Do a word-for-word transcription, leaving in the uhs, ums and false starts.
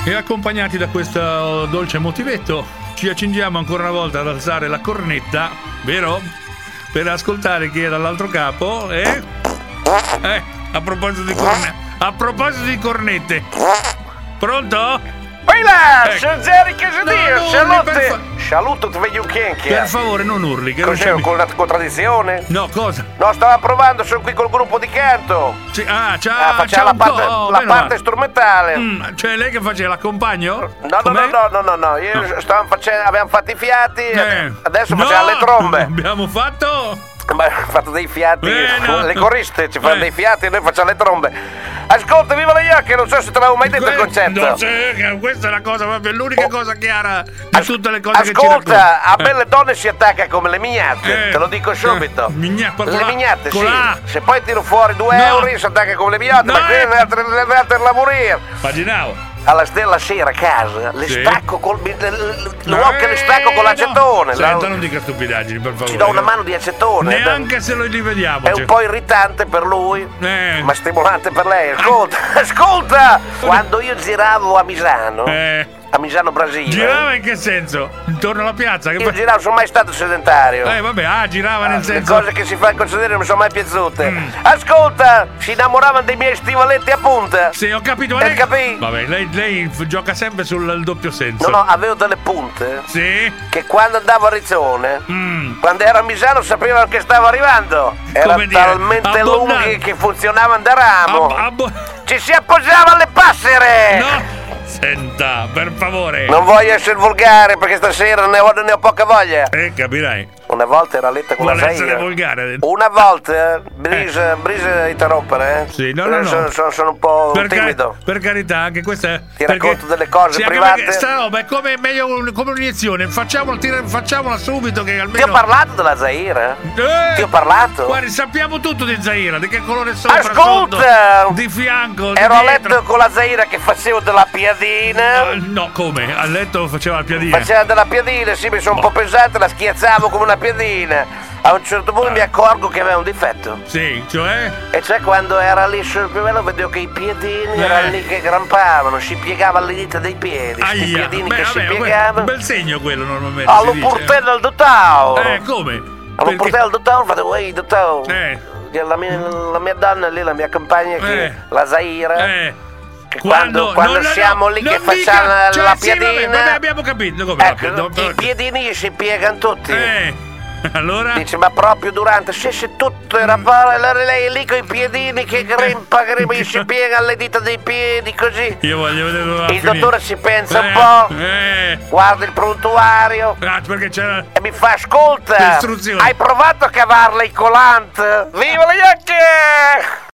E accompagnati da questo dolce motivetto, ci accingiamo ancora una volta ad alzare la cornetta, vero? Per ascoltare chi è dall'altro capo. Eh? Eh, a proposito di cornette. A proposito di cornette. Pronto? Vai là, Ecco. sono Zeri Casadio, No, saluto, per fa- saluto ti vedo un chienchia. Per favore, non urli. Che non Cos'è, c'è... con una contraddizione? No, cosa? No, stavo provando, sono qui col gruppo di canto. Sì, ah, c'ha, Ah, c'ha facciamo la un parte, co- la meno parte male. strumentale. Mm, cioè lei che faceva l'accompagno? No, no, Com'è? no, no, no, no, io No. stavamo facendo, abbiamo fatto i fiati, Eh. adesso No, facciamo le trombe. Abbiamo fatto? Ma abbiamo fatto dei fiati, Eh, no. le coriste ci fanno Eh. dei fiati e noi facciamo le trombe. Ascolta, viva le Iacche, non so se te l'avevo mai detto il Que- concetto. No, sì, che questa è la cosa, proprio l'unica Oh. cosa chiara di As- tutte le cose che ci Ascolta, a racconti. belle donne si attacca come le mignate, Eh. te lo dico subito. Eh, migna- con le la- mignate, con sì. la- Se poi tiro fuori due No. euro si attacca come le mignotte, No, ma qui eh. è altre, le altre lavorire. Immaginavo. Alla stella sera a casa, le Sì. stacco col. L'uovo le stacco con l'acetone. No. la- Senta, non dica stupidaggini, per favore. Ci do una mano di acetone. Neanche se lo rivediamo. È cioè. un po' irritante per lui, Eh. ma stimolante per lei. Ascolta, ascolta! Quando io giravo a Misano, Eh. a Misano Brasile, Girava in che senso? Intorno alla piazza? Che io fa- giravo, sono mai stato sedentario. Eh, vabbè, ah, girava nel Le senso. cose che si fa concedere non mi sono mai piaciute. Mm. Ascolta, si innamoravano dei miei stivaletti a punta. Sì, ho capito, ma Eh, lei. capì? Vabbè, lei, lei f- gioca sempre sul doppio senso. No, no, avevo delle punte Sì? che quando andavo a Riccione, Mm. quando ero a Misano sapevano che stavo arrivando. Erano Come dire, talmente abbondante. lunghi che funzionavano da ramo. Ab- abbo- Ci si appoggiava alle passere. No! Senta, per favore. Non voglio essere volgare perché stasera ne ho, ne ho poca voglia. Eh, capirai. Una volta era a letto con Vuole la essere Zaira. volgare. Una volta, Brisa, Brisa interrompere, eh? Sì, no, no, no. Sono, sono- sono un po' Per, cari- timido. per carità, anche questa è. Ti perché- racconto delle cose sì, anche private. perché sta roba è come, meglio un- come un'iniezione. Facciamola, tira- facciamola subito che Ti almeno. ho parlato della Zaira? Eh, Ti ho parlato? Guardi, sappiamo tutto di Zaira, di che colore sopra, Ascolta! sotto, di fianco, di Ero a dietro. letto con la Zaira che facevo della piadina. Eh, no, come? A letto faceva la piadina. Faceva della piadina, sì, mi sono un po' pesante, la schiacciavo come una piadina. A un certo punto mi accorgo che aveva un difetto. Sì, cioè? E cioè quando era lì sul pivello vedevo che i piedini Eh. erano lì che grampavano, si piegava alle dita dei piedi, sti Aia, piedini beh, che si vabbè, que- piegavano. bel segno quello normalmente. Allo si dice. portello al dottore! Eh, come? Allo Perché- portello al dottore, fate, ehi dottore! Eh. La mia, la mia donna lì, la mia compagna che Eh. la Zaira. Eh. Che quando, quando no, no, siamo no, lì non che dica- facciamo la, cioè, la sì, vabbè, piadina. vabbè, abbiamo capito come la Ecco, piadina. i piedini si piegano tutti. Eh. Allora? Dice, ma proprio durante, se se tutto era pare, allora lei è lì con i piedini che grimpa, grimpa, si piega alle dita dei piedi, così. Io voglio vedere dove va a Il finire. dottore si pensa un Eh, po', Eh. guarda il prontuario Ah, perché c'era. e mi fa, ascolta, Le istruzioni. hai provato a cavarle i colant? Viva le Iacche!